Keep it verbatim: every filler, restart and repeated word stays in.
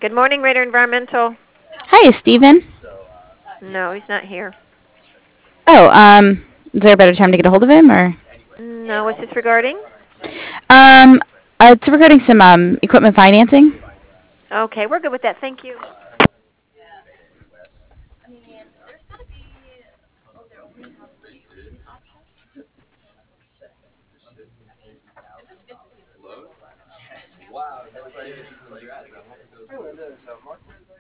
Good morning, Raider Environmental. Hi, Steven. No, he's not here. Oh, um, is there a better time to get a hold of him, or? No, what's this regarding? Um, uh, it's regarding some um equipment financing. Okay, we're good with that. Thank you.